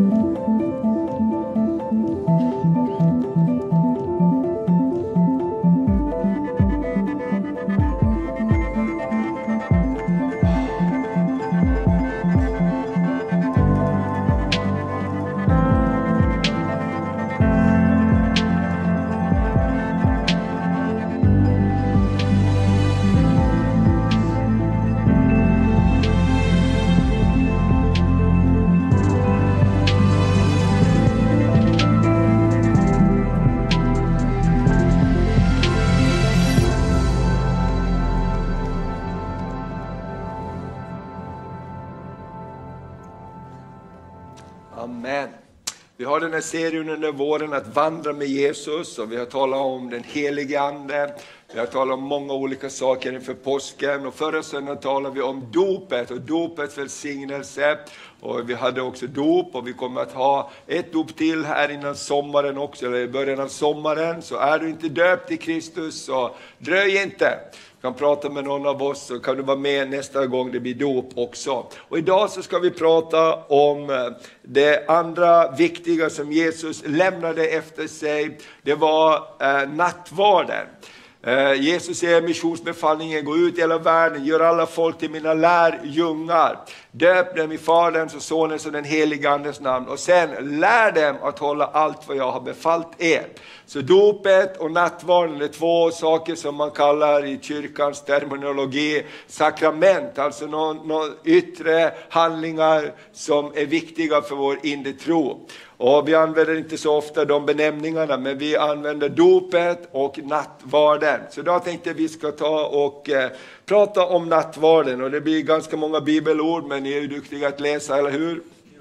Amen. Vi har den här serien under våren att vandra med Jesus och vi har talat om den helige ande. Vi har talat om många olika saker inför påsken och förra söndagen talade vi om dopet och dopets välsignelse. Och vi hade också dop och vi kommer att ha ett dop till här innan sommaren också, eller i början av sommaren. Så är du inte döpt i Kristus så dröj inte. Du kan prata med någon av oss så kan du vara med nästa gång det blir dop också. Och idag så ska vi prata om det andra viktiga som Jesus lämnade efter sig. Det var nattvarden. Jesus säger missionsbefallningen, gå ut i hela världen, gör alla folk till mina lärjungar. Döp dem i Faderns och Sonens och den helige Andes namn. Och sen lär dem att hålla allt vad jag har befallt er. Så dopet och nattvarden är två saker som man kallar i kyrkans terminologi sakrament. Alltså någon yttre handlingar som är viktiga för vår inre tro. Och vi använder inte så ofta de benämningarna, men vi använder dopet och nattvarden. Så då tänkte vi ska ta och prata om nattvarden. Och det blir ganska många bibelord, men ni är ju duktiga att läsa, eller hur?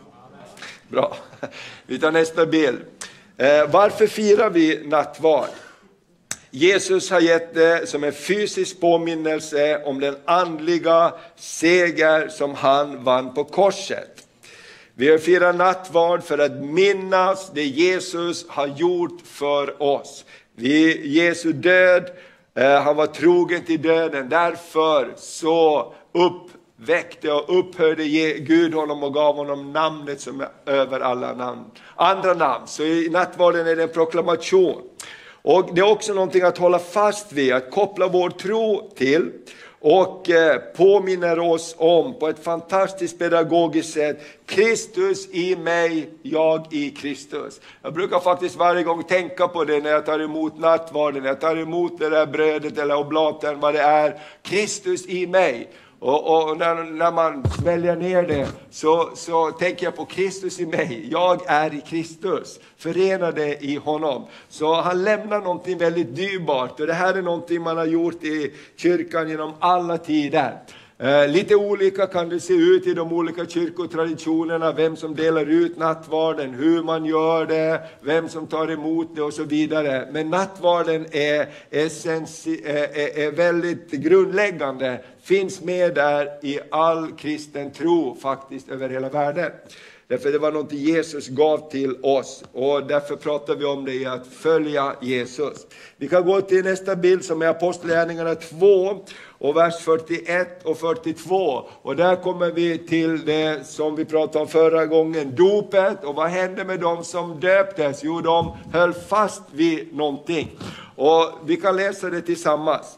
Bra. Vi tar nästa bild. Varför firar vi nattvard? Jesus har gett det som en fysisk påminnelse om den andliga seger som han vann på korset. Vi firar nattvard för att minnas det Jesus har gjort för oss. Jesu död, han var trogen till döden. Därför så uppväckte och upphörde Gud honom och gav honom namnet som är över alla andra namn. Så i nattvarden är det en proklamation. Och det är också någonting att hålla fast vid, att koppla vår tro till. Och påminner oss om på ett fantastiskt pedagogiskt sätt. Kristus i mig, jag i Kristus. Jag brukar faktiskt varje gång tänka på det när jag tar emot nattvarden. När jag tar emot det där brödet eller oblaten, vad det är. Kristus i mig. Och när man sväljer ner det så tänker jag på Kristus i mig. Jag är i Kristus, förenade i honom. Så han lämnar någonting väldigt dyrbart. Och det här är någonting man har gjort i kyrkan genom alla tider. Lite olika kan det se ut i de olika kyrkotraditionerna. Vem som delar ut nattvarden, hur man gör det, vem som tar emot det och så vidare. Men nattvarden är väldigt grundläggande. Finns med där i all kristen tro faktiskt över hela världen. Därför det var något Jesus gav till oss. Och därför pratar vi om det i att följa Jesus. Vi kan gå till nästa bild som är Apostlagärningarna 2 och vers 41 och 42. Och där kommer vi till det som vi pratade om förra gången. Dopet. Och vad hände med dem som döptes? Jo, de höll fast vid någonting. Och vi kan läsa det tillsammans.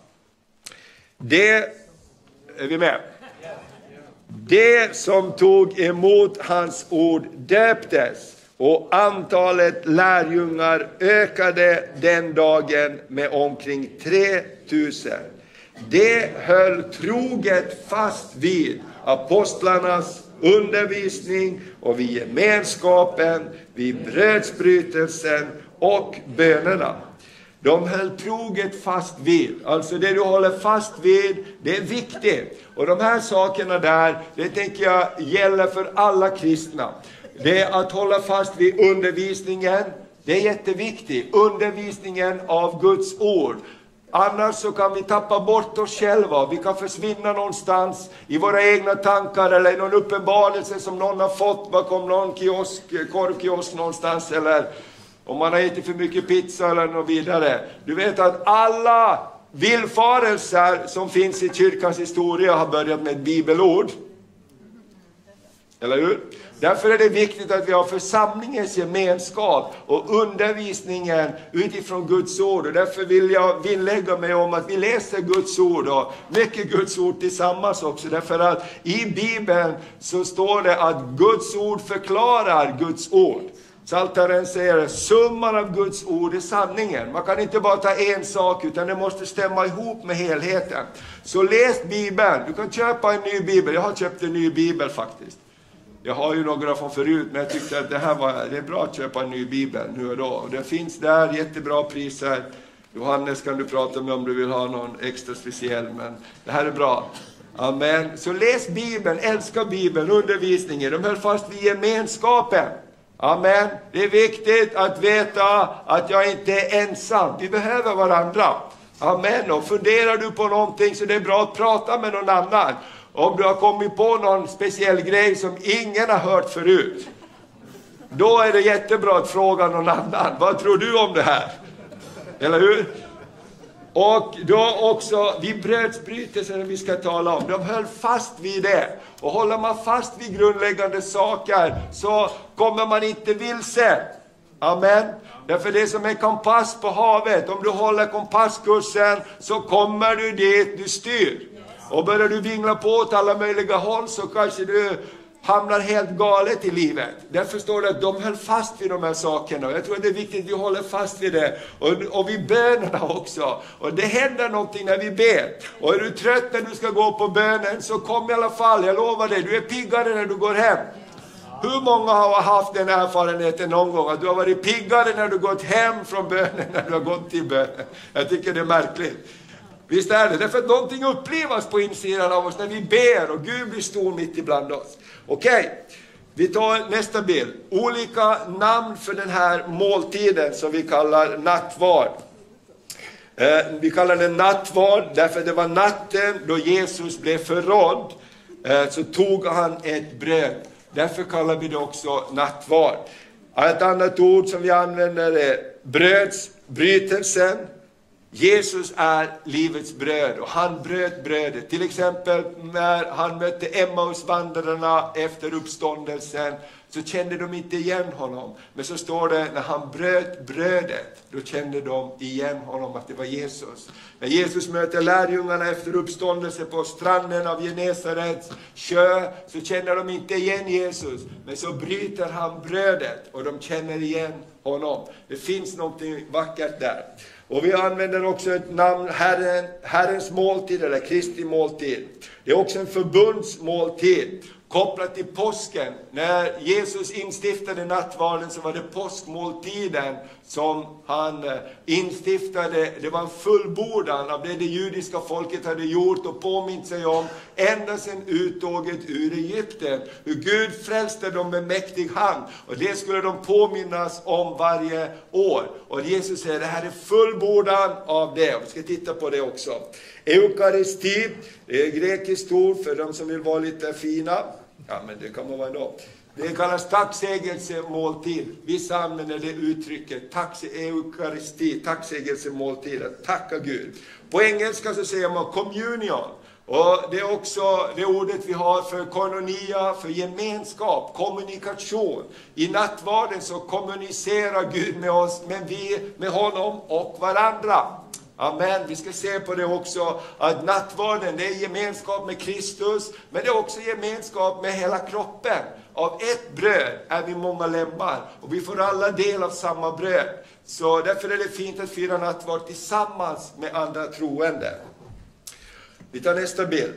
Är vi med? Det som tog emot hans ord döptes och antalet lärjungar ökade den dagen med omkring 3000. Det höll troget fast vid apostlarnas undervisning och vid gemenskapen, vid brödsbrytelsen och bönerna. De höll troget fast vid. Alltså det du håller fast vid, det är viktigt. Och de här sakerna där, det tänker jag gäller för alla kristna. Det är att hålla fast vid undervisningen. Det är jätteviktigt. Undervisningen av Guds ord. Annars så kan vi tappa bort oss själva. Vi kan försvinna någonstans i våra egna tankar eller i någon uppenbarelse som någon har fått bakom någon korvkiosk någonstans eller om man har ätit för mycket pizza eller något vidare. Du vet att alla villfarelser som finns i kyrkans historia har börjat med ett bibelord. Eller hur? Därför är det viktigt att vi har församlingens gemenskap och undervisningen utifrån Guds ord. Och därför vill jag vinnlägga mig om att vi läser Guds ord och mycket Guds ord tillsammans också. Därför att i Bibeln så står det att Guds ord förklarar Guds ord. Psaltaren säger summan av Guds ord är sanningen. Man kan inte bara ta en sak utan det måste stämma ihop med helheten. Så läs Bibeln. Du kan köpa en ny bibel. Jag har köpt en ny bibel faktiskt. Jag har ju några från förut, men jag tyckte att det är bra att köpa en ny bibel nu och då. Och det finns där jättebra priser. Johannes kan du prata med om du vill ha någon extra speciell, men det här är bra. Amen. Så läs Bibeln, älska Bibeln, undervisningen. De höll fast vid gemenskapen. Amen. Det är viktigt att veta att jag inte är ensam. Vi behöver varandra. Amen. Och funderar du på någonting så det är bra att prata med någon annan. Om du har kommit på någon speciell grej som ingen har hört förut, då är det jättebra att fråga någon annan. Vad tror du om det här? Eller hur? Och då också vid brödsbrytelsen vi ska tala om. De höll fast vid det. Och håller man fast vid grundläggande saker så kommer man inte vilse. Amen. Därför det som är kompass på havet. Om du håller kompasskursen så kommer du dit du styr. Och börjar du vingla på åt alla möjliga håll så kanske du hamnar helt galet i livet. Därför står det att de höll fast vid de här sakerna. Och jag tror att det är viktigt att vi håller fast vid det. Och vid bönerna också. Och det händer någonting när vi ber. Och är du trött när du ska gå på bönen så kom i alla fall. Jag lovar dig, du är piggare när du går hem. Hur många har haft den erfarenheten någon gång? Att du har varit piggare när du gått hem från bönen när du har gått till bönen. Jag tycker det är märkligt. Visst är det? Därför att någonting upplevas på insidan av oss när vi ber och Gud blir stor mitt ibland oss. Okej, vi tar nästa bild. Olika namn för den här måltiden som vi kallar nattvard. Vi kallar den nattvard därför det var natten då Jesus blev förrådd. Så tog han ett bröd. Därför kallar vi det också nattvard. Ett annat ord som vi använder är brödsbrytelsen. Jesus är livets bröd och han bröt brödet. Till exempel när han mötte Emmausvandrarna efter uppståndelsen så kände de inte igen honom. Men så står det när han bröt brödet, då kände de igen honom att det var Jesus. När Jesus möter lärjungarna efter uppståndelsen på stranden av Genesarets sjö så känner de inte igen Jesus. Men så bryter han brödet och de känner igen honom. Det finns någonting vackert där. Och vi använder också ett namn, Herrens måltid eller Kristi måltid. Det är också en förbundsmåltid kopplat till påsken. När Jesus instiftade nattvarden så var det påskmåltiden som han instiftade. Det var en fullbordan av det judiska folket hade gjort och påmint sig om ända sedan uttåget ur Egypten. Hur Gud frälste dem med mäktig hand. Och det skulle de påminnas om varje år. Och Jesus säger det här är fullbordan av det. Vi ska titta på det också. Eukaristi, det är grekiskt ord för de som vill vara lite fina. Ja, men det kan man vara ändå. Det kallas tacksägelsemåltid. Vissa använder det uttrycket eukaristi, tacksägelsemåltid, att tacka Gud. På engelska så säger man communion. Och det är också det ordet vi har för koinonia, för gemenskap, kommunikation. I nattvarden så kommunicerar Gud med oss, men vi med honom och varandra. Amen. Vi ska se på det också att nattvarden det är gemenskap med Kristus, men det är också gemenskap med hela kroppen. Av ett bröd är vi många lemmar och vi får alla del av samma bröd. Så därför är det fint att fira nattvard tillsammans med andra troende. Vi tar nästa bild.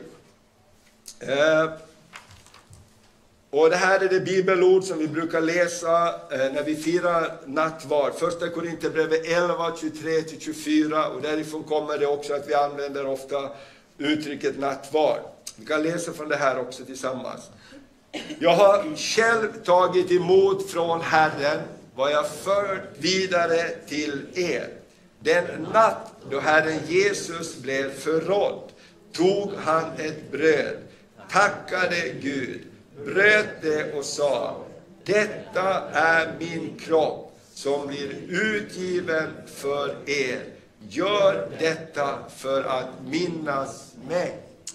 Och det här är det bibelord som vi brukar läsa när vi firar nattvard. Första Korinthierbrevet 11, 23-24. Och därifrån kommer det också att vi använder ofta uttrycket nattvard. Vi kan läsa från det här också tillsammans. Jag har själv tagit emot från Herren vad jag fört vidare till er. Den natt då Herren Jesus blev förrådd tog han ett bröd, tackade Gud, bröt det och sa: detta är min kropp som blir utgiven för er. Gör detta för att minnas mig.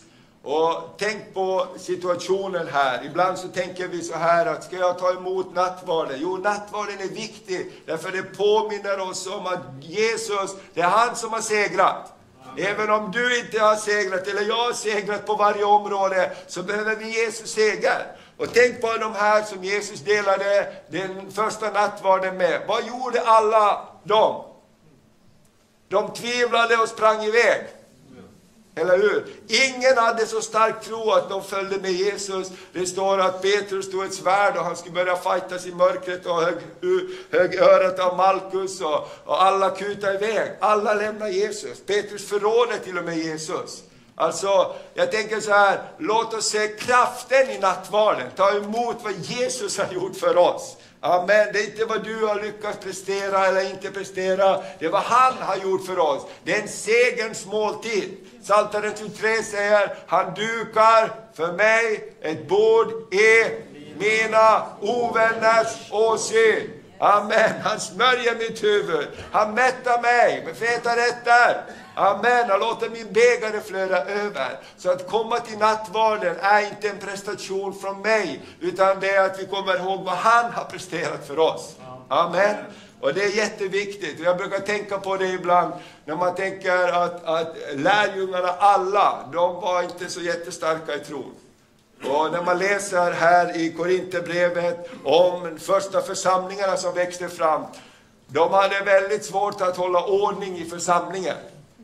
Och tänk på situationen här. Ibland så tänker vi så här att ska jag ta emot nattvarden? Jo, nattvarden är viktig. Därför det påminner oss om att Jesus, det är han som har segrat. Även om du inte har segrat eller jag har segrat på varje område så behöver vi Jesus seger. Och tänk på de här som Jesus delade den första nattvarden med. Vad gjorde alla de? De tvivlade och sprang iväg. Eller hur? Ingen hade så stark tro att de följde med Jesus. Det står att Petrus stod ett svärd och han skulle börja fightas i mörkret och hög örat av Malkus och alla kutade iväg. Alla lämnar Jesus. Petrus förråder till och med Jesus. Alltså, jag tänker så här, låt oss se kraften i nattvarden. Ta emot vad Jesus har gjort för oss. Amen. Det är inte vad du har lyckats prestera eller inte prestera. Det är vad han har gjort för oss. Det är en segerns måltid. Psaltaren 23 säger, han dukar för mig ett bord i mina ovänners åsyn. Amen. Han smörjer mitt huvud. Han mättar mig med feta rätter. Amen. Han låter min bägare flöda över. Så att komma till nattvarden är inte en prestation från mig. Utan det är att vi kommer ihåg vad han har presterat för oss. Amen. Och det är jätteviktigt. Jag brukar tänka på det ibland. När man tänker att lärjungarna alla, de var inte så jättestarka i tron. Och när man läser här i Korinthierbrevet om första församlingarna som växte fram. De hade väldigt svårt att hålla ordning i församlingen.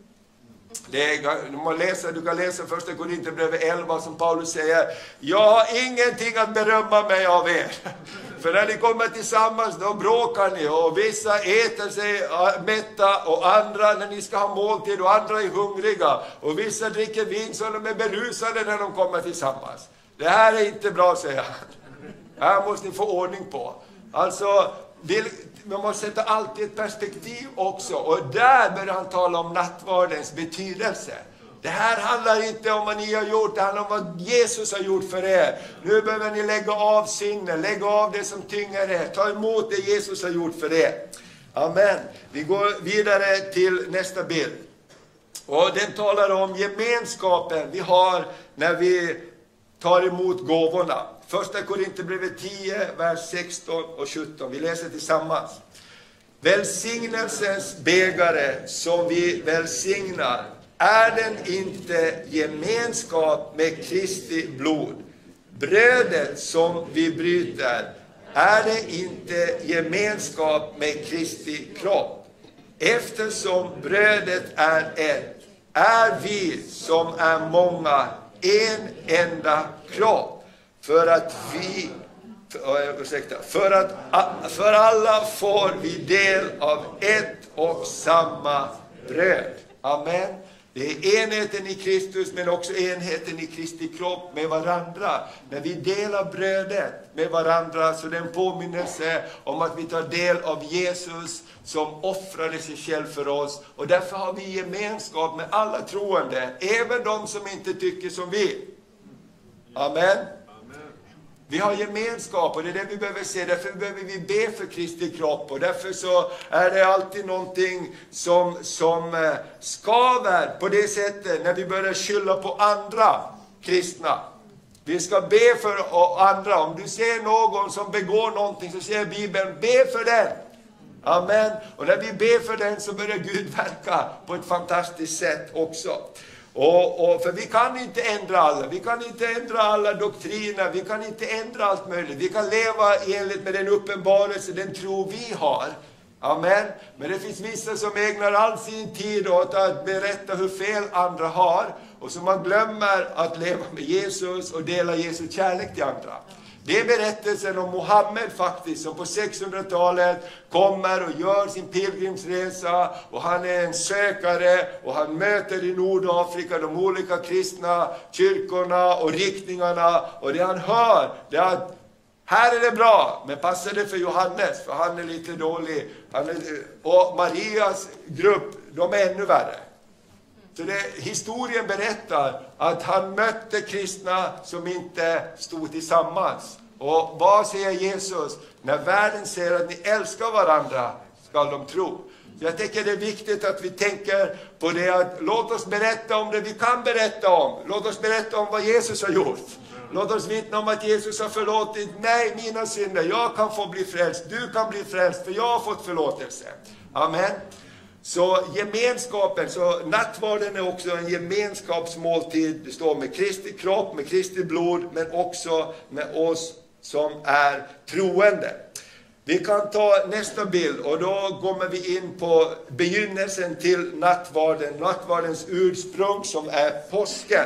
Du kan läsa första Korinthierbrevet 11 som Paulus säger. Jag har ingenting att berömma mig av er. För när ni kommer tillsammans då bråkar ni. Och vissa äter sig mätta och andra när ni ska ha måltid och andra är hungriga. Och vissa dricker vin så de är berusade när de kommer tillsammans. Det här är inte bra, säger han. Här måste ni få ordning på. Alltså, man måste sätta alltid ett perspektiv också. Och där börjar han tala om nattvardens betydelse. Det här handlar inte om vad ni har gjort. Det handlar om vad Jesus har gjort för er. Nu behöver ni lägga av synden. Lägga av det som tynger er. Ta emot det Jesus har gjort för er. Amen. Vi går vidare till nästa bild. Och den talar om gemenskapen vi har när vi tar emot gåvorna. Första Korinthierbrevet 10, vers 16 och 17. Vi läser tillsammans. Välsignelsens bägare som vi välsignar, är den inte gemenskap med Kristi blod? Brödet som vi bryter, är det inte gemenskap med Kristi kropp? Eftersom brödet är ett, är vi som är många en enda kropp. För alla får vi del av ett och samma bröd. Amen. Det är enheten i Kristus men också enheten i Kristi kropp med varandra. När vi delar brödet med varandra så är det en påminnelse om att vi tar del av Jesus som offrade sig själv för oss. Och därför har vi gemenskap med alla troende, även de som inte tycker som vi. Amen. Vi har gemenskap och det är det vi behöver se. Därför behöver vi be för Kristi kropp. Och därför så är det alltid någonting som skaver på det sättet när vi börjar skylla på andra kristna. Vi ska be för andra. Om du ser någon som begår någonting så säger Bibeln, be för den. Amen. Och när vi ber för den så börjar Gud verka på ett fantastiskt sätt också. För vi kan inte ändra alla. Vi kan inte ändra alla doktriner. Vi kan inte ändra allt möjligt. Vi kan leva enligt med den uppenbarelse, den tro vi har. Amen. Men det finns vissa som ägnar all sin tid åt att berätta hur fel andra har. Och så man glömmer att leva med Jesus och dela Jesu kärlek till andra. Det är berättelsen om Mohammed faktiskt, som på 600-talet kommer och gör sin pilgrimsresa. Och han är en sökare och han möter i Nordafrika de olika kristna kyrkorna och riktningarna. Och det han hör, det är att här är det bra, men passar det för Johannes, för han är lite dålig. Och Marias grupp, de är ännu värre. Så historien berättar att han mötte kristna som inte stod tillsammans. Och vad säger Jesus? När världen säger att ni älskar varandra ska de tro. Så jag tänker det är viktigt att vi tänker på det, att låt oss berätta om det vi kan berätta om. Låt oss berätta om vad Jesus har gjort. Låt oss vittna om att Jesus har förlåtit mig mina synder. Jag kan få bli frälst, du kan bli frälst, för jag har fått förlåtelse. Amen. Så gemenskapen, så nattvarden är också en gemenskapsmåltid. Det står med Kristi kropp, med Kristi blod, men också med oss som är troende. Vi kan ta nästa bild och då kommer vi in på begynnelsen till nattvarden. Nattvardens ursprung som är påsken.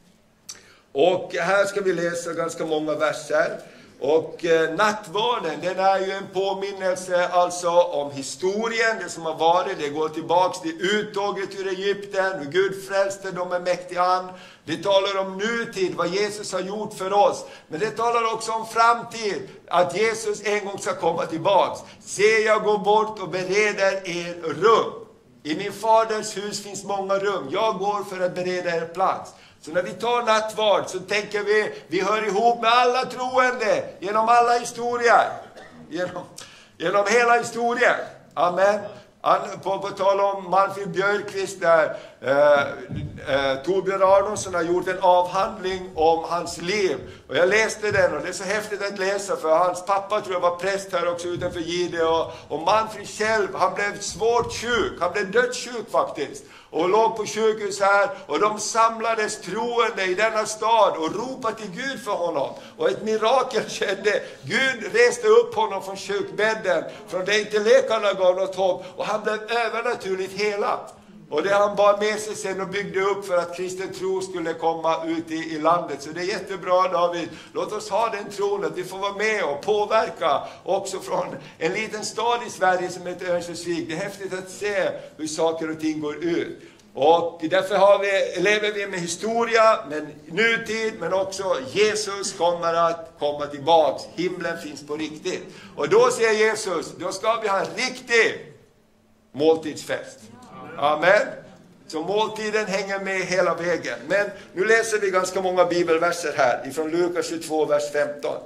Och här ska vi läsa ganska många verser. Och nattvarden, den är ju en påminnelse alltså om historien, det som har varit. Det går tillbaks till uttåget ur Egypten, hur Gud frälste dem med mäktig hand. Det talar om nutid, vad Jesus har gjort för oss. Men det talar också om framtid, att Jesus en gång ska komma tillbaks. Se, jag går bort och bereder er rum. I min faders hus finns många rum. Jag går för att bereda er plats. Så när vi tar nattvard så tänker vi hör ihop med alla troende genom alla historier. Genom hela historien. Amen. På tal om Manfred Björkqvist där, Torbjörn Aronsson har gjort en avhandling om hans liv. Och jag läste den och det är så häftigt att läsa, för hans pappa tror jag var präst här också utanför Gide. Och Manfred själv, han blev svårt sjuk, han blev dödssjuk faktiskt. Och låg på sjukhus här, och de samlades troende i denna stad och ropade till Gud för honom. Och ett mirakel skedde. Gud reste upp honom från sjukbädden, från det inte läkarna gav något hopp, och han blev övernaturligt helad. Och det han bar med sig sen och byggde upp för att kristen tro skulle komma ut i landet. Så det är jättebra, David. Låt oss ha den tron att vi får vara med och påverka också från en liten stad i Sverige som heter Örnsköldsvik. Det är häftigt att se hur saker och ting går ut. Och därför lever vi med historia, men nutid, men också Jesus kommer att komma tillbaks. Himlen finns på riktigt. Och då säger Jesus, då ska vi ha en riktig måltidsfest. Amen. Så måltiden hänger med hela vägen. Men nu läser vi ganska många bibelverser här ifrån Lukas 22, vers 15.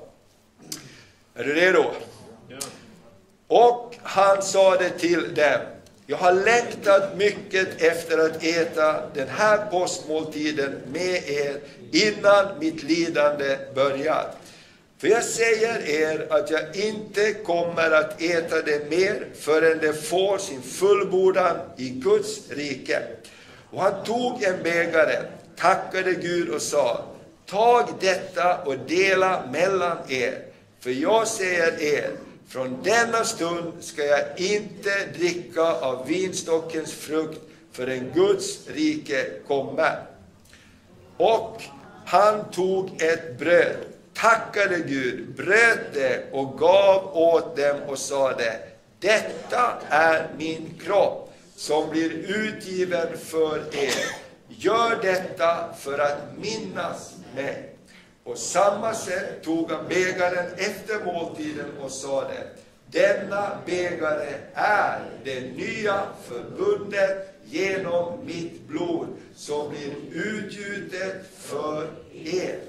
Är du redo? Ja. Och han sa det till dem: jag har längtat mycket efter att äta den här påskmåltiden med er innan mitt lidande börjar. För jag säger er att jag inte kommer att äta det mer förrän det får sin fullbordan i Guds rike. Och han tog en bägare, tackade Gud och sa: tag detta och dela mellan er. För jag säger er, från denna stund ska jag inte dricka av vinstockens frukt förrän Guds rike kommer. Och han tog ett bröd, tackade Gud, bröt det och gav åt dem och sade: detta är min kropp som blir utgiven för er. Gör detta för att minnas mig. På samma sätt tog han bägaren efter måltiden och sade: denna bägare är det nya förbundet genom mitt blod som blir utgjutet för er.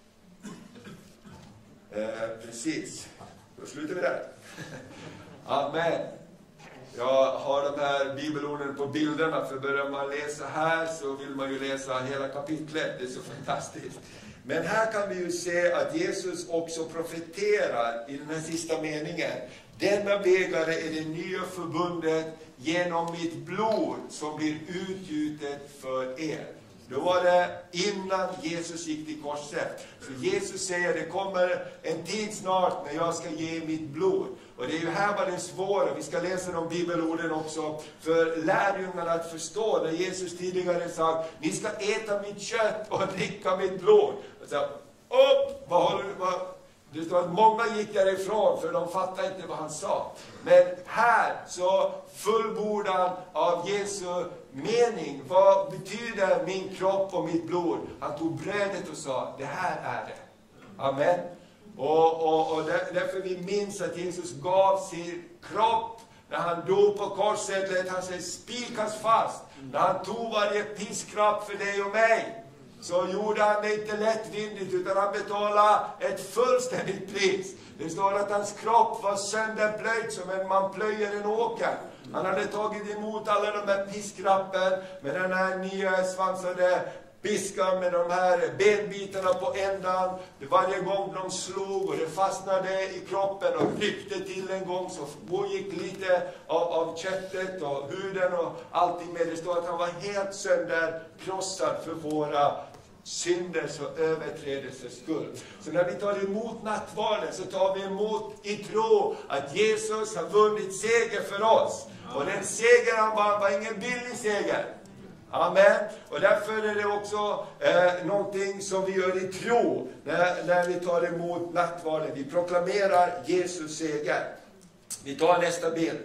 Precis. Då slutar vi där. Amen. Jag har de här bibelorden på bilderna, för börjar man läsa här så vill man ju läsa hela kapitlet. Det är så fantastiskt. Men här kan vi ju se att Jesus också profeterar i den här sista meningen. Denna bägare är det nya förbundet genom mitt blod som blir utgjutet för er. Då var det innan Jesus gick till korset. Så Jesus säger: det kommer en tid snart när jag ska ge mitt blod. Och det är ju här var det svåra. Vi ska läsa de bibelorden också för lärjungarna att förstå. När Jesus tidigare sagt: ni ska äta mitt kött och dricka mitt blod. Och så, det står att många gick därifrån för de fattade inte vad han sa. Men här så fullbordan av Jesu mening. Vad betyder min kropp och mitt blod? Han tog brödet och sa: det här är det. Amen. Och därför vi minns att Jesus gav sin kropp. När han dog på korset lät han sig spikas fast. När han tog varje piskrapp för dig och mig, så gjorde han det inte lättvindigt, utan han betalade ett fullständigt pris. Det står att hans kropp var sönderplöjd som en man plöjer en åker. Han hade tagit emot alla de här piskrappen med den här nya svansade piskan med de här benbitarna på ändan. Varje gång de slog och det fastnade i kroppen och ryckte till en gång, så pågick lite av köttet och huden och allting med. Det står att han var helt sönderkrossad för våra synders och överträdelses skull. Så när vi tar emot nattvarden så tar vi emot i tro att Jesus har vunnit seger för oss. Och den seger han var ingen billig seger. Amen. Och därför är det också någonting som vi gör i tro när vi tar emot nattvarden. Vi proklamerar Jesus seger. Vi tar nästa bild.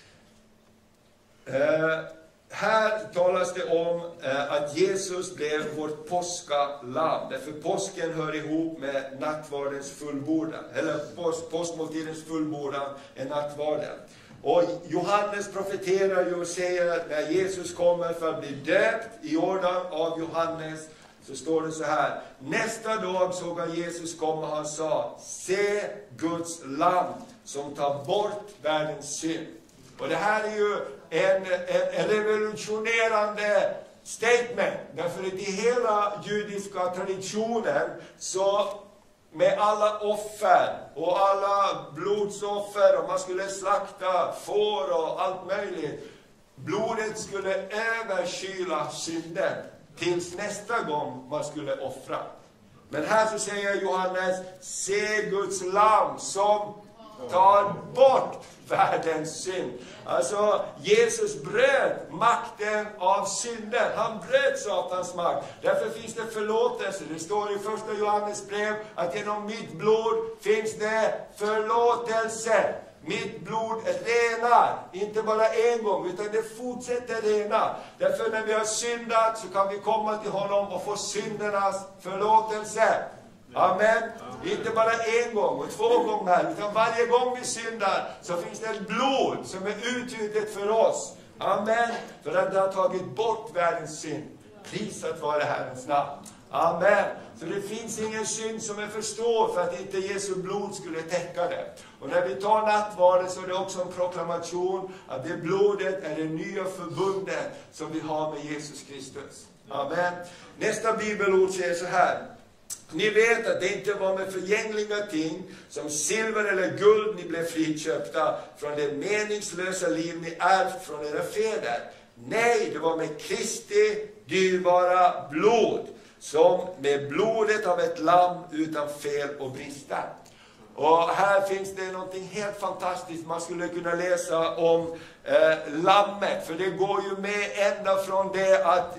Här talas det om att Jesus blev vårt påskalamm. Därför påsken hör ihop med nattvardens fullbordan. Eller påskmåltidens fullbordan är nattvarden. Och Johannes profeterar ju och säger att när Jesus kommer för att bli döpt i Jordan av Johannes, så står det så här: nästa dag såg han Jesus komma och han sa: se Guds lamm som tar bort världens synd. Och det här är ju en revolutionerande statement. Därför att i hela judiska traditionen så med alla offer och alla blodsoffer, och man skulle slakta får och allt möjligt, blodet skulle överskyla synden tills nästa gång man skulle offra. Men här så säger Johannes: se Guds lamm som tar bort världens synd. Alltså Jesus bröt makten av synden. Han bröt Satans makt. Därför finns det förlåtelse. Det står i första Johannes brev att genom mitt blod finns det förlåtelse. Mitt blod renar, inte bara en gång, utan det fortsätter rena. Därför när vi har syndat så kan vi komma till honom och få syndernas förlåtelse. Amen. Inte bara en gång och 2 gånger, utan varje gång vi syndar så finns det ett blod som är utgjutet för oss. Amen. För att det har tagit bort världens synd. Prisat vare Herrens namn. Amen. Så det finns ingen synd som är för stor för att inte Jesu blod skulle täcka det. Och när vi tar nattvarden så är det också en proklamation att det blodet är det nya förbundet som vi har med Jesus Kristus. Amen. Nästa bibelord säger så här: ni vet att det inte var med förgängliga ting som silver eller guld ni blev friköpta från det meningslösa liv ni ärvt från era fäder. Nej, det var med Kristi dyrbara blod, som med blodet av ett lamm utan fel och brister. Och här finns det någonting helt fantastiskt. Man skulle kunna läsa om lammet. För det går ju med ända från det att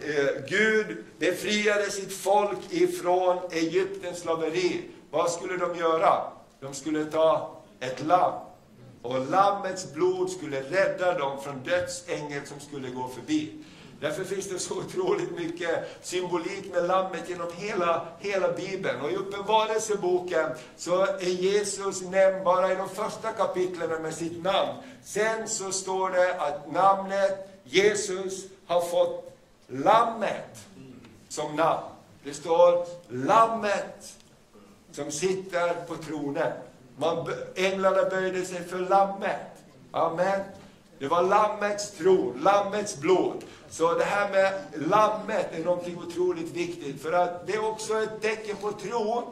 Gud befriade sitt folk ifrån Egyptens slaveri. Vad skulle de göra? De skulle ta ett lamm. Och lammets blod skulle rädda dem från dödsängeln som skulle gå förbi. Därför finns det så otroligt mycket symbolik med lammet genom hela Bibeln. Och i Uppenbarelseboken så är Jesus nämnd bara i de första kapitlen med sitt namn. Sen så står det att namnet Jesus har fått lammet som namn. Det står lammet som sitter på tronen. Änglarna böjde sig för lammet. Amen. Det var lammets tron, lammets blod. Så det här med lammet är någonting otroligt viktigt. För att det är också ett tecken på tron.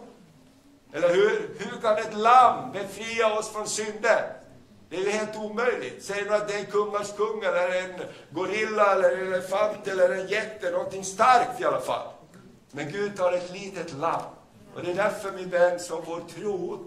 Eller hur? Hur kan ett lamm befria oss från synden? Det är ju helt omöjligt. Säger du att det är en kungars kung eller en gorilla eller en elefant eller en jätte. Någonting starkt i alla fall. Men Gud tar ett litet lamm. Och det är därför, min vän, som vår tro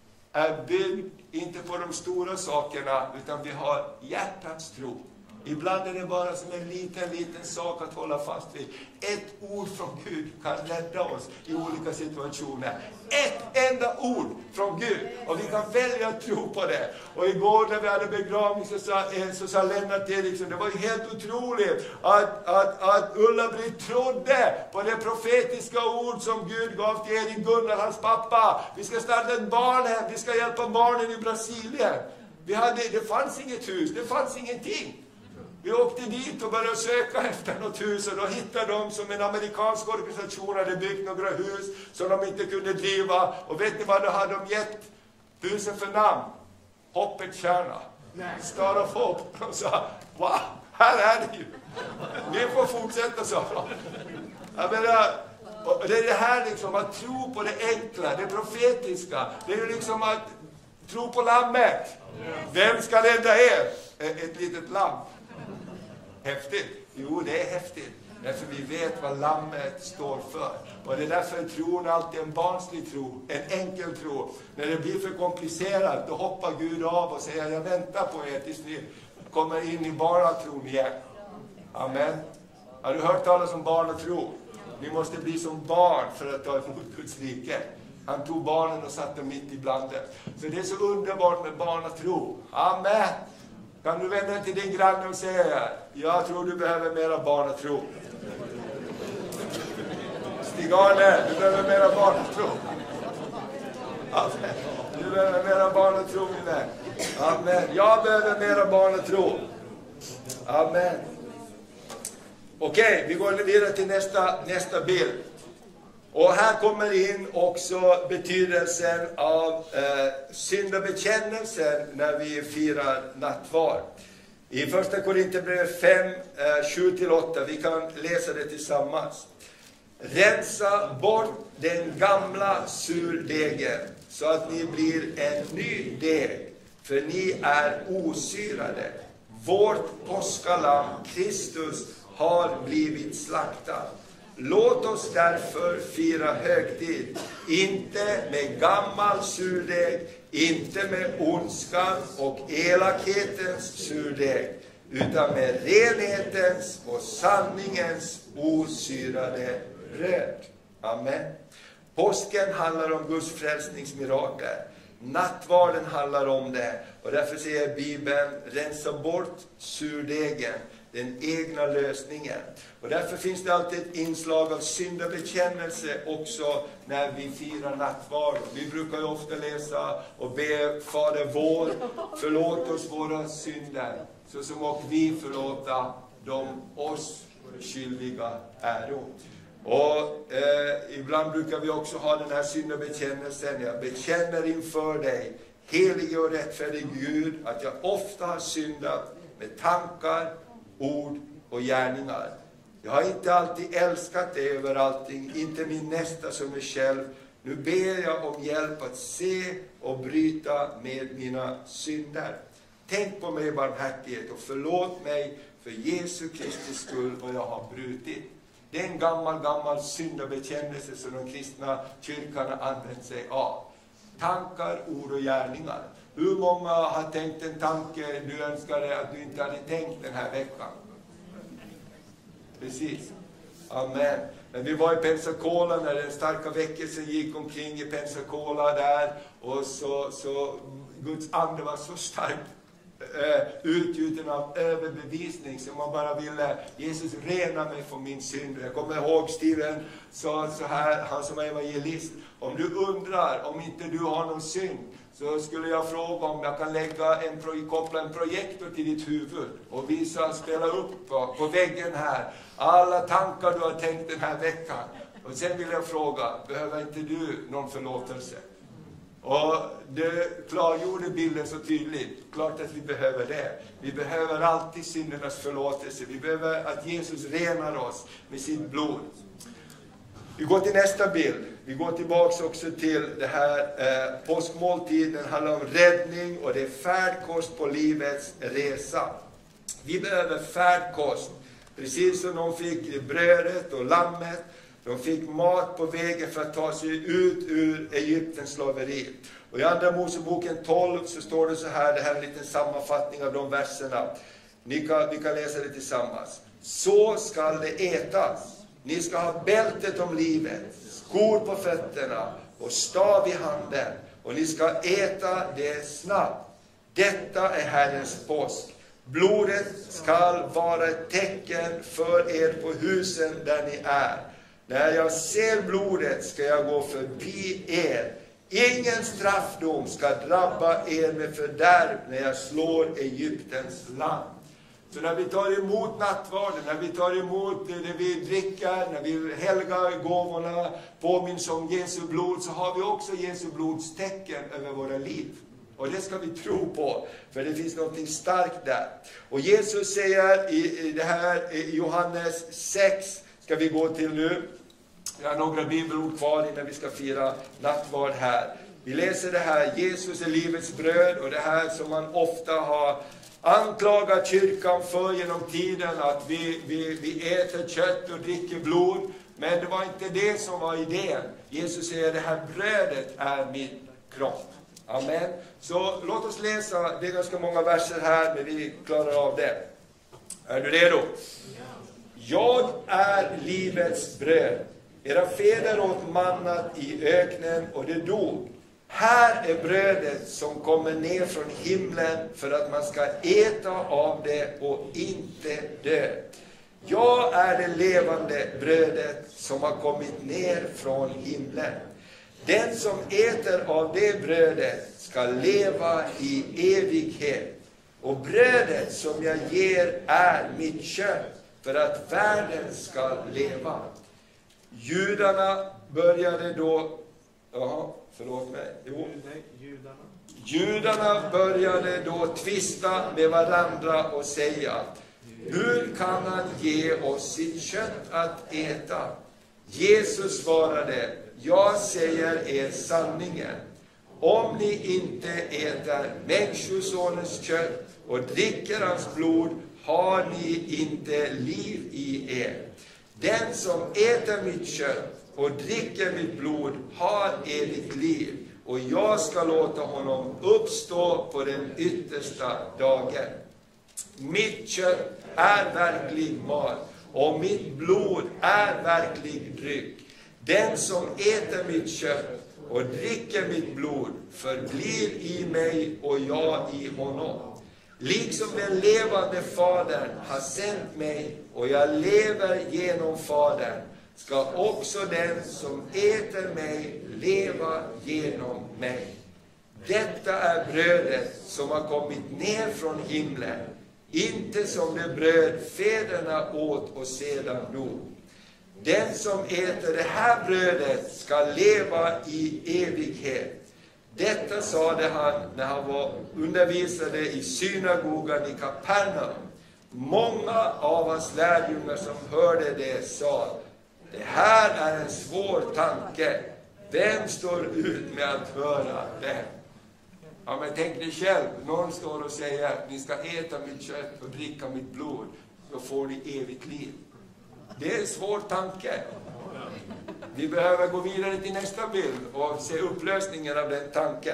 är byggd inte på de stora sakerna, utan vi har hjärtats tro. Ibland är det bara som en liten sak att hålla fast vid. Ett ord från Gud kan rädda oss i olika situationer. Ett enda ord från Gud. Och vi kan välja att tro på det. Och igår när vi hade begravning så sa Lennart Eriksson, det var ju helt otroligt att Ulla-Britt trodde på det profetiska ord som Gud gav till Erik Gunnar, hans pappa. Vi ska starta ett barnhem, vi ska hjälpa barnen i Brasilien. Det fanns inget hus, det fanns ingenting. Vi åkte dit och började söka efter något hus, och då hittade de som en amerikansk organisation hade byggt några hus som de inte kunde driva. Och vet ni vad, då hade de gett husen för namn? Hoppets kärna. Star of Hope. De sa, wow, här är det ju. Vi får fortsätta, sa de. Jag menar, och det är det här liksom, att tro på det enkla, det profetiska. Det är ju liksom att tro på lammet. Vem ska rädda er? Ett litet lamm. Häftigt? Jo, det är häftigt. Därför vi vet vad lammet står för. Och det är därför tron alltid är en barnslig tro, en enkel tro. När det blir för komplicerat, då hoppar Gud av och säger, jag väntar på er tills ni kommer in i barnatron igen. Amen. Har du hört talas om barnatro? Ni måste bli som barn för att ta emot Guds rike. Han tog barnen och satte dem mitt ibland det. Så det är så underbart med barnatro. Amen. Kan du vända dig till din granne och säga, jag tror du behöver mera barnatro. Stig-Arne, du behöver mera barnatro. Amen. Du behöver mera barnatro, min vän. Amen. Jag behöver mera barnatro. Amen. Okej, vi går vidare till nästa bild. Och här kommer in också betydelsen av syndabekännelsen när vi firar nattvard. I första Korinthierbrevet 5, 7-8, vi kan läsa det tillsammans. Rensa bort den gamla surdegen så att ni blir en ny deg, för ni är osyrade. Vårt påskalamm, Kristus, har blivit slaktad. Låt oss därför fira högtid, inte med gammal surdeg, inte med ondskan och elakhetens surdeg, utan med renhetens och sanningens osyrade bröd. Amen. Påsken handlar om Guds frälsningsmirakel. Nattvarden handlar om det. Och därför säger Bibeln, rensa bort surdegen, den egna lösningen. Och därför finns det alltid ett inslag av syndabekännelse också när vi firar nattvard. Vi brukar ju ofta läsa och be, Fader vår, förlåt oss våra synder, så som och vi förlåta de oss skyldiga äro. Och ibland brukar vi också ha den här syndabekännelsen. Jag bekänner inför dig, helige och rättfärdig Gud, att jag ofta har syndat med tankar, ord och gärningar. Jag har inte alltid älskat dig över allting, inte min nästa som mig själv. Nu ber jag om hjälp att se och bryta med mina synder. Tänk på mig barmhärtighet och förlåt mig för Jesu Kristi skull vad jag har brutit. Det är en gammal syndabekännelse som de kristna kyrkan har använt sig av. Tankar, ord och gärningar. Hur många har tänkt en tanke du önskade att du inte hade tänkt den här veckan? Precis. Amen. Men vi var i Pensacola när den starka väckelsen gick omkring i Pensacola där. Och så Guds ande var så starkt utgjuten av överbevisning så man bara ville, Jesus rena mig från min synd. Jag kommer ihåg Steven sa så här, han som är evangelist, om du undrar om inte du har någon synd, så skulle jag fråga om jag kan koppla en projektor till ditt huvud och spela upp på väggen här alla tankar du har tänkt den här veckan. Och sen vill jag fråga, behöver inte du någon förlåtelse? Och det klargjorde bilden så tydligt. Klart att vi behöver det. Vi behöver alltid syndernas förlåtelse. Vi behöver att Jesus renar oss med sitt blod. Vi går till nästa bild. Vi går tillbaka också till det här påskmåltiden. Den handlar om räddning och det är färdkost på livets resa. Vi behöver färdkost. Precis som de fick brödet och lammet. De fick mat på vägen för att ta sig ut ur Egyptens slaveri. Och i andra Moseboken 12 så står det så här, det här är en liten sammanfattning av de verserna. Vi kan läsa det tillsammans. Så ska det ätas. Ni ska ha bältet om livet, skor på fötterna och stav i handen. Och ni ska äta det snabbt. Detta är Herrens påsk. Blodet ska vara ett tecken för er på husen där ni är. När jag ser blodet ska jag gå förbi er. Ingen straffdom ska drabba er med fördärv när jag slår Egyptens land. Så när vi tar emot nattvarden, när vi tar emot det vi dricker, när vi helgar gåvorna, påminns om Jesu blod, så har vi också Jesu blods tecken över våra liv. Och det ska vi tro på, för det finns något starkt där. Och Jesus säger i det här i Johannes 6, ska vi gå till nu. Vi har några bibelord kvar innan vi ska fira nattvard här. Vi läser det här, Jesus är livets bröd, och det här som man ofta har anklagat kyrkan för genom tiden, att vi äter kött och dricker blod. Men det var inte det som var idén. Jesus säger, det här brödet är min kropp. Amen. Så låt oss läsa, det är ganska många verser här, men vi klarar av det. Är du redo? Jag är livets bröd. Era fäder åt mannat i öknen och det dog. Här är brödet som kommer ner från himlen för att man ska äta av det och inte dö. Jag är det levande brödet som har kommit ner från himlen. Den som äter av det brödet ska leva i evighet. Och brödet som jag ger är mitt kött för att världen ska leva. Judarna började då... förlåt mig. Judarna började då tvista med varandra och säga: hur kan han ge oss sitt kött att äta? Jesus svarade: jag säger er sanningen. Om ni inte äter människosonens kött och dricker hans blod, har ni inte liv i er. Den som äter mitt kött och dricker mitt blod har evigt liv, och jag ska låta honom uppstå på den yttersta dagen. Mitt kött är verklig mat, och mitt blod är verklig dryck. Den som äter mitt kött och dricker mitt blod förblir i mig och jag i honom. Liksom den levande Fadern har sänt mig och jag lever genom Fadern, ska också den som äter mig leva genom mig. Detta är brödet som har kommit ner från himlen, inte som det bröd fäderna åt och sedan dog. Den som äter det här brödet ska leva i evighet. Detta sade han när han undervisade i synagogan i Kapernaum. Många av hans lärjungar som hörde det sa: det här är en svår tanke. Vem står ut med att höra det? Ja, men tänk dig själv. Någon står och säger: ni ska äta mitt kött och dricka mitt blod, så får ni evigt liv. Det är en svår tanke. Vi behöver gå vidare till nästa bild och se upplösningen av den tanken.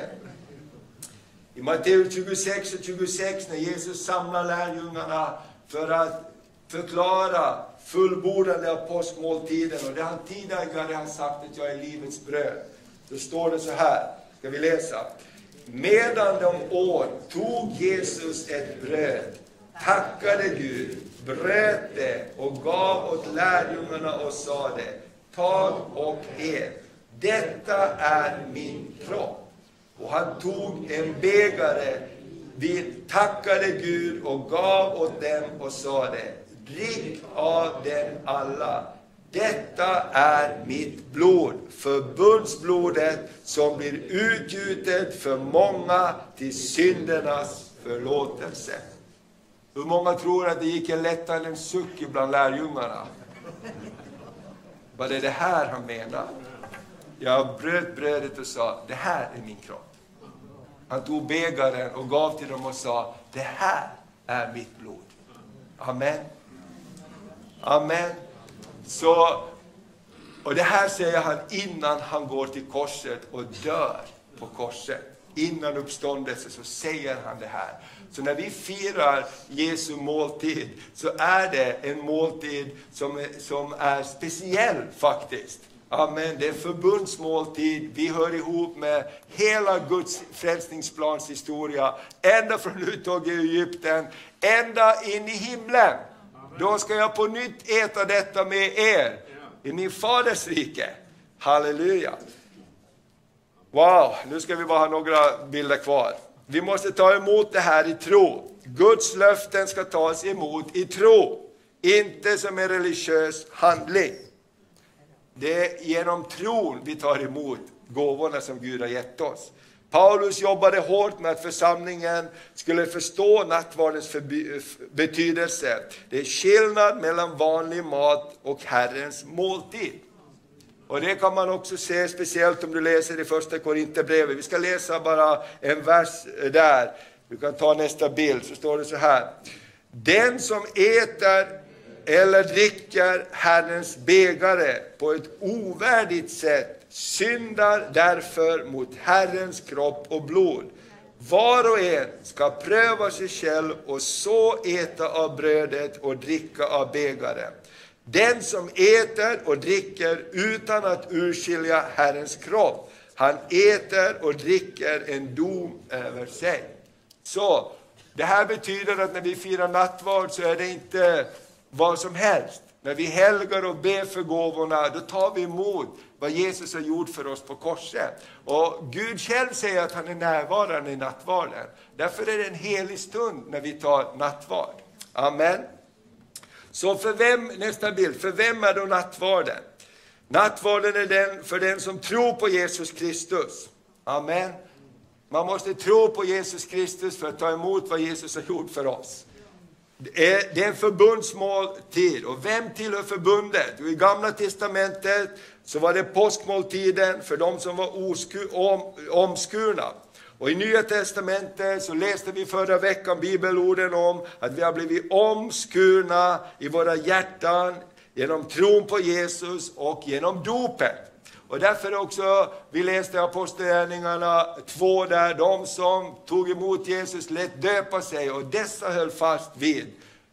I Matteus 26 och 26, när Jesus samlar lärjungarna för att förklara fullbordande av påskmåltiden, och det han tidigare har sagt att jag är livets bröd, då står det så här, ska vi läsa. Medan de åt tog Jesus ett bröd, tackade Gud, bröt det och gav åt lärjungarna och sade: tag och ät, detta är min kropp. Och han tog en bägare, tackade Gud och gav åt dem och sade: drick av den alla. Detta är mitt blod, förbundsblodet som blir utgjutet för många till syndernas förlåtelse. Hur många tror att det gick en lättare än en suck bland lärjungarna? Var det här han menar? Jag bröt brödet och sa: det här är min kropp. Han tog bägaren och gav till dem och sa: det här är mitt blod. Amen. Amen. Så, och det här säger han innan han går till korset och dör på korset. Innan uppståndelse så säger han det här. Så när vi firar Jesu måltid så är det en måltid som är speciell faktiskt. Amen. Det är förbundsmåltid. Vi hör ihop med hela Guds frälsningsplans historia. Ända från uttåg i Egypten, ända in i himlen. Då ska jag på nytt äta detta med er i min faders rike. Halleluja. Wow, nu ska vi bara ha några bilder kvar. vi måste ta emot det här i tro. Guds löften ska tas emot i tro, inte som en religiös handling. Det är genom tron vi tar emot gåvorna som Gud har gett oss. Paulus jobbade hårt med att församlingen skulle förstå nattvardens betydelse. Det är skillnad mellan vanlig mat och Herrens måltid. Och det kan man också se speciellt om du läser i första Korinthierbrevet. Vi ska läsa bara en vers där. Du kan ta nästa bild, så står det så här. Den som äter eller dricker Herrens bägare på ett ovärdigt sätt syndar därför mot Herrens kropp och blod. Var och en ska pröva sig själv och så äta av brödet och dricka av bägaren. Den som äter och dricker utan att urskilja Herrens kropp, han äter och dricker en dom över sig. Så det här betyder att när vi firar nattvard så är det inte vad som helst. När vi helgar och ber för gåvorna, då tar vi emot vad Jesus har gjort för oss på korset. Och Gud själv säger att han är närvarande i nattvarden. Därför är det en helig stund när vi tar nattvard. Amen. Så för vem, nästa bild, för vem är då nattvarden? Nattvarden är den för den som tror på Jesus Kristus. Amen. Man måste tro på Jesus Kristus för att ta emot vad Jesus har gjort för oss. Det är en förbundsmåltid. Och vem tillhör förbundet? I Gamla testamentet så var det påskmåltiden för de som var omskurna. Och i Nya testamentet så läste vi förra veckan bibelorden om att vi har blivit omskurna i våra hjärtan genom tron på Jesus och genom dopet. Och därför också, vi läste Apostlagärningarna 2 där de som tog emot Jesus lät döpa sig och dessa höll fast vid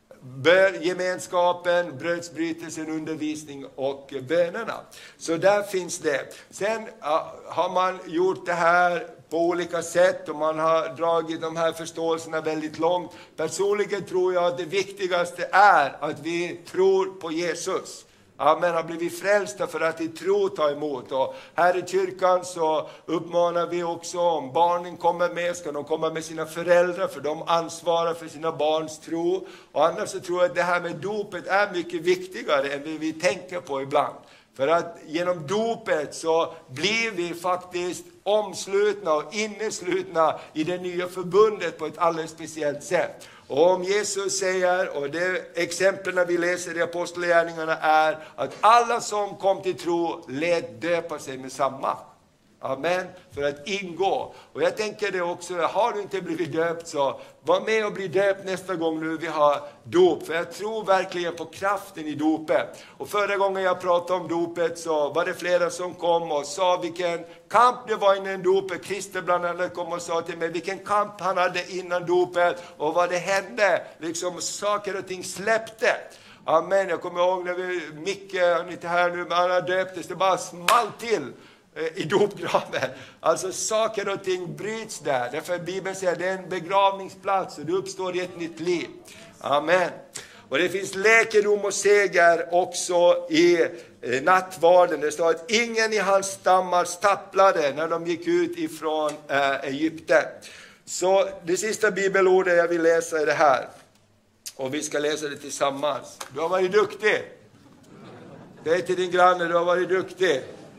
gemenskapen, brödsbrytelsen, undervisning och bönerna. Så där finns det. Sen har man gjort det här på olika sätt och man har dragit de här förståelserna väldigt långt. Personligen tror jag att det viktigaste är att vi tror på Jesus. Amen, har blivit frälsta för att i tro ta emot. Och här i kyrkan så uppmanar vi också, om barnen kommer med, ska de komma med sina föräldrar, för de ansvarar för sina barns tro. Och annars så tror jag att det här med dopet är mycket viktigare än vi tänker på ibland. För att genom dopet så blir vi faktiskt omslutna och inneslutna i det nya förbundet på ett alldeles speciellt sätt. Och om Jesus säger, och det exemplen vi läser i Apostlagärningarna är att alla som kom till tro lät döpa sig med samma. Amen, för att ingå. Och jag tänker det också, har du inte blivit döpt så var med och bli döpt nästa gång nu vi har dop. För jag tror verkligen på kraften i dopet. Och förra gången jag pratade om dopet så var det flera som kom och sa vilken kamp det var innan dopet. Christer bland annat kom och sa till mig vilken kamp han hade innan dopet och vad det hände. Liksom saker och ting släppte. Amen, jag kommer ihåg när Micke, han är inte här nu, men han har döptes, det bara small till i dopgraven. Alltså saker och ting bryts där. Därför Bibeln säger att det är en begravningsplats och det uppstår i ett nytt liv. Amen. Och det finns läkedom och seger också i nattvarden. Det står att ingen i hans stammar stapplade när de gick ut ifrån Egypten. Så det sista bibelordet jag vill läsa är det här. Och vi ska läsa det tillsammans. Du har varit duktig. Det är till din granne, du har varit duktig.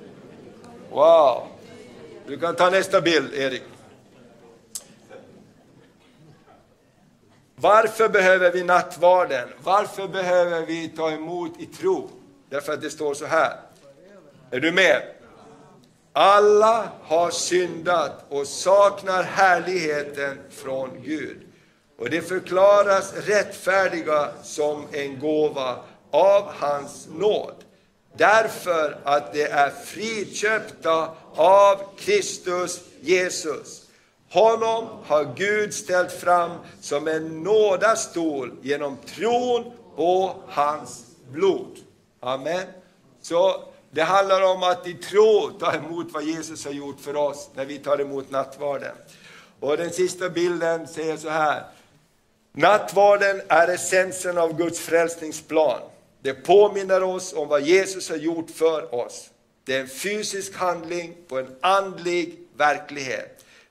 Wow. Du kan ta nästa bild, Erik. Varför behöver vi nattvarden? Varför behöver vi ta emot i tro? Därför att det står så här. Är du med? Alla har syndat och saknar härligheten från Gud. Och det förklaras rättfärdiga som en gåva av hans nåd. Därför att det är friköpta av Kristus Jesus. Honom har Gud ställt fram som en nådastol genom tron på hans blod. Amen. Så det handlar om att i tro ta emot vad Jesus har gjort för oss när vi tar emot nattvarden. Och den sista bilden säger så här. Nattvarden är essensen av Guds frälsningsplan. Det påminner oss om vad Jesus har gjort för oss. Det är en fysisk handling på en andlig verklighet.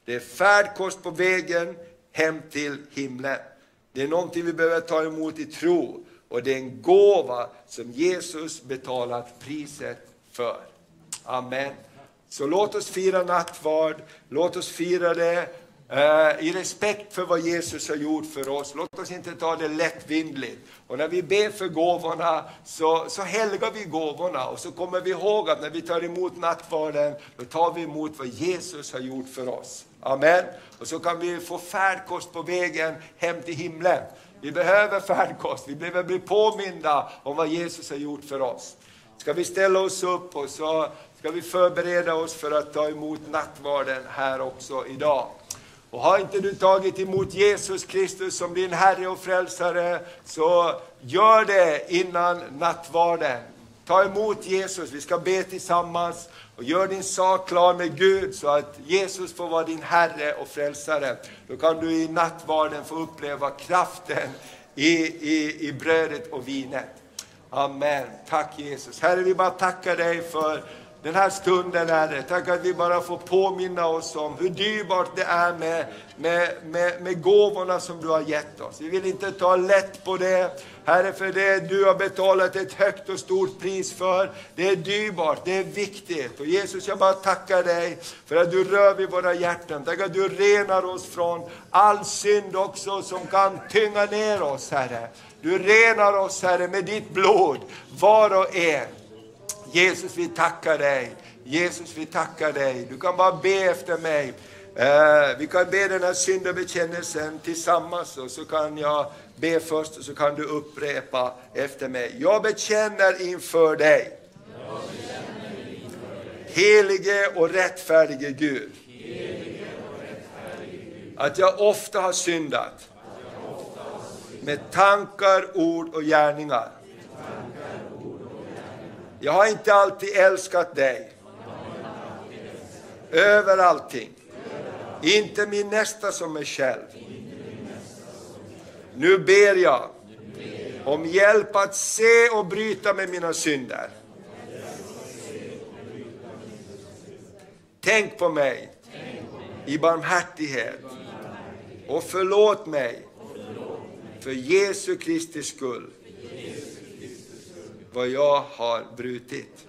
Det är färdkost på vägen hem till himlen. Det är någonting vi behöver ta emot i tro. Och det är en gåva som Jesus betalat priset för. Amen. Så låt oss fira nattvard. Låt oss fira det i respekt för vad Jesus har gjort för oss. Låt oss inte ta det lättvindligt. Och när vi ber för gåvorna så helgar vi gåvorna. Och så kommer vi ihåg att när vi tar emot nattvarden, då tar vi emot vad Jesus har gjort för oss. Amen. Och så kan vi få färdkost på vägen hem till himlen. Vi behöver färdkost. Vi behöver bli påminda om vad Jesus har gjort för oss. Ska vi ställa oss upp och så ska vi förbereda oss för att ta emot nattvarden här också idag. Och har inte du tagit emot Jesus Kristus som din Herre och Frälsare, så gör det innan nattvarden. Ta emot Jesus, vi ska be tillsammans och gör din sak klar med Gud så att Jesus får vara din Herre och Frälsare. Då kan du i nattvarden få uppleva kraften i brödet och vinet. Amen. Tack Jesus. Herre, vi bara tackar dig för den här stunden, Herre. Tack att vi bara får påminna oss om hur dyrbart det är med gåvorna som du har gett oss. Vi vill inte ta lätt på det, Herre, för det du har betalat ett högt och stort pris för. Det är dyrbart, det är viktigt. Och Jesus, jag bara tackar dig för att du rör vid våra hjärtan. Tack att du renar oss från all synd också som kan tynga ner oss, Herre. Du renar oss, Herre, med ditt blod, var och en. Jesus, vi tackar dig. Jesus, vi tackar dig. Du kan bara be efter mig. Vi kan be den här syndabekännelsen tillsammans. Och så kan jag be först och så kan du upprepa efter mig. Jag bekänner inför dig. Helige och rättfärdige Gud. Att jag ofta har syndat. Med tankar, ord och gärningar. Jag har inte alltid älskat dig. Över allting. Inte min nästa som mig själv. Nu ber jag om hjälp att se och bryta med mina synder. Tänk på mig i barmhärtighet och förlåt mig för Jesu Kristi skull vad jag har brutit.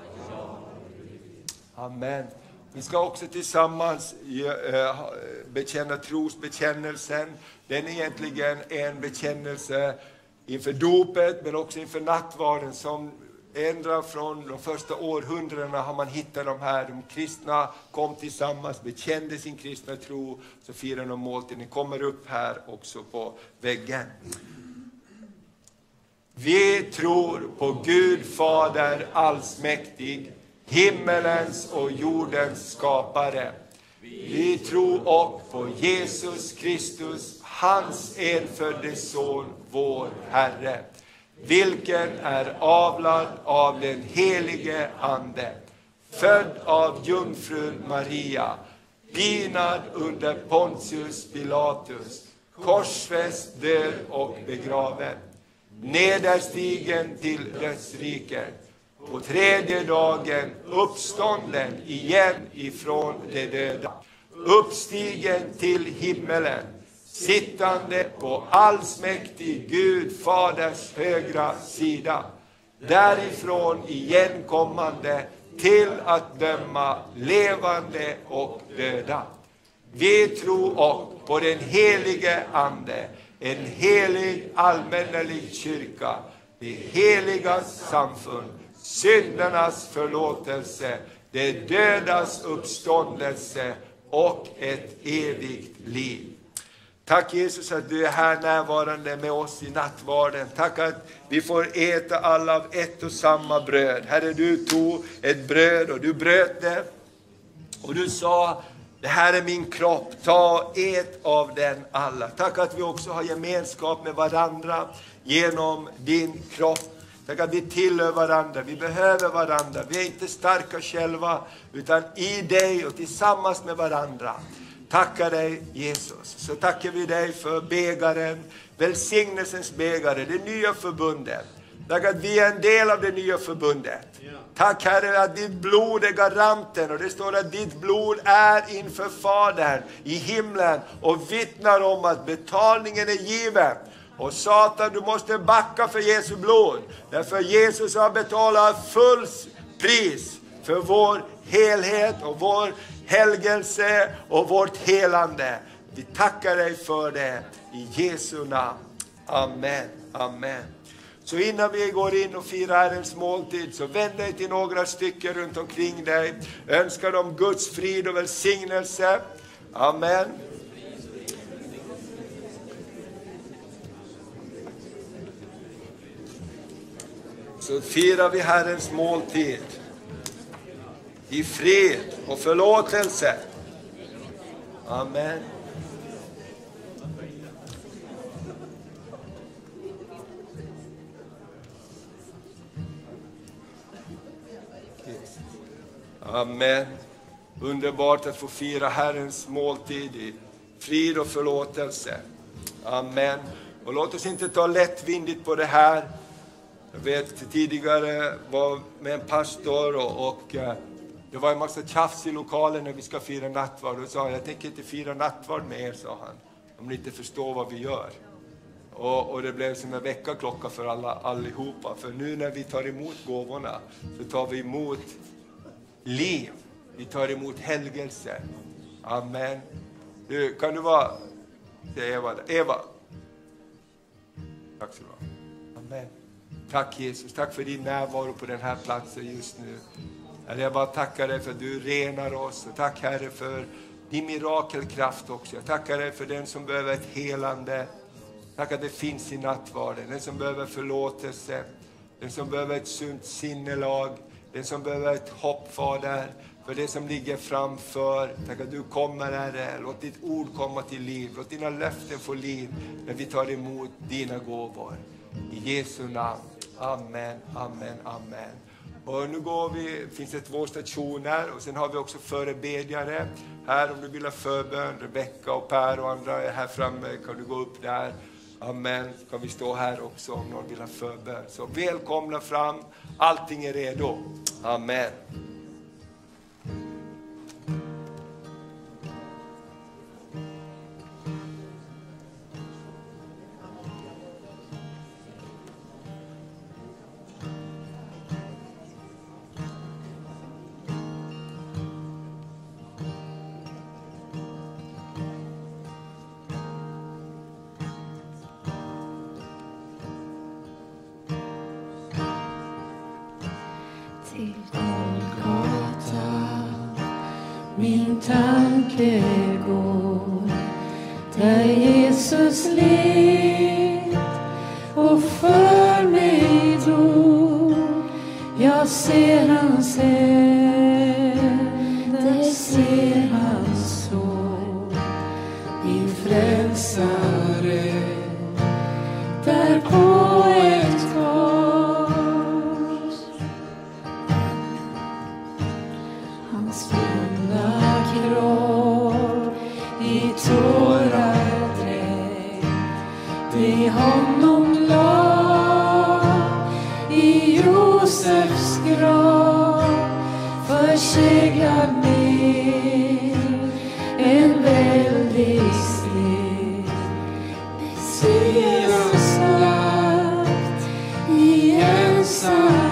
Amen. Vi ska också tillsammans bekänna trosbekännelsen. Den är egentligen en bekännelse inför dopet men också inför nattvarden som ända från de första århundradena har man hittat de här. De kristna kom tillsammans, bekände sin kristna tro, så firar de måltiden. Det kommer upp här också på väggen. Vi tror på Gud Fader allsmäktig, himmelens och jordens skapare. Vi tror också på Jesus Kristus, hans enfödde son, vår Herre, vilken är avlad av den helige Ande, född av jungfrun Maria, pinad under Pontius Pilatus, korsfäst, död och begraven, nederstigen till dödsriket, på tredje dagen uppstånden igen ifrån de döda, uppstigen till himmelen, sittande på allsmäktig Gud Faders högra sida, därifrån igenkommande till att döma levande och döda. Vi tror också på den helige Ande, en helig allmännelig kyrka, det heliga samfund, syndernas förlåtelse, det dödas uppståndelse och ett evigt liv. Tack Jesus att du är här närvarande med oss i nattvarden. Tack att vi får äta alla av ett och samma bröd. Herre, du tog ett bröd och du bröt det. Och du sa, det här är min kropp, ta ät av den alla. Tack att vi också har gemenskap med varandra genom din kropp. Tack att vi tillhör varandra, vi behöver varandra. Vi är inte starka själva utan i dig och tillsammans med varandra. Tackar dig Jesus. Så tackar vi dig för bägaren, välsignelsens bägare, det nya förbundet. Tack att vi är en del av det nya förbundet. Tack Herre att ditt blod är garanten, och det står att ditt blod är inför Fadern i himlen och vittnar om att betalningen är given. Och Satan, du måste backa för Jesu blod, därför Jesus har betalat full pris för vår helhet och vår helgelse och vårt helande. Vi tackar dig för det i Jesu namn. Amen. Amen. Så innan vi går in och firar Herrens måltid, så vänd dig till några stycken runt omkring dig. Önskar dem Guds frid och välsignelse. Amen. Så firar vi Herrens måltid i fred och förlåtelse. Amen. Amen. Underbart att få fira Herrens måltid i frid och förlåtelse. Amen. Och låt oss inte ta lättvindigt på det här. Jag vet tidigare var med en pastor och det var en massa tjafs i lokalen när vi ska fira nattvard. Och sa jag tänker inte fira nattvard med er, sa han, om ni inte förstår vad vi gör. Och det blev som en väckarklocka för allihopa. För nu när vi tar emot gåvorna så tar vi emot liv. Vi tar emot helgelse. Amen. Kan du vara... Det är Eva. Tack så du ha. Amen. Tack Jesus. Tack för din närvaro på den här platsen just nu. Jag bara tackar dig för att du renar oss. Och tack Herre för din mirakelkraft också. Jag tackar dig för den som behöver ett helande. Tack att det finns i nattvarden. Den som behöver förlåtelse. Den som behöver ett sunt sinnelag. Den som behöver ett hopp, Fader, för det som ligger framför. Tack att du kommer, Herre. Låt ditt ord komma till liv. Låt dina löften få liv när vi tar emot dina gåvor. I Jesu namn. Amen, amen, amen. Och nu går vi, finns det 2 stationer och sen har vi också förebedjare. Här om du vill ha förbön, Rebecka och Per och andra är här framme, kan du gå upp där. Amen. Så kan vi stå här också om någon vill ha förbön. Så välkomna fram. Allting är redo. Amen. Min tanke går där Jesus led och för mig dog. Jag ser hans händer, ser hans sår, min frälsare där på ett kors. Hans i tårar dräkt, det honom la i Josefs grav, förseglar med en väldig steg. Messias lagt i ensamhet.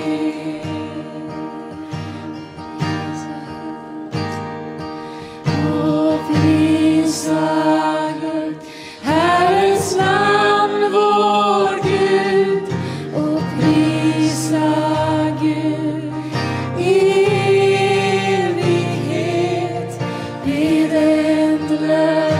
Herrens namn vår Gud och prisa Gud i evighet vid ändlös.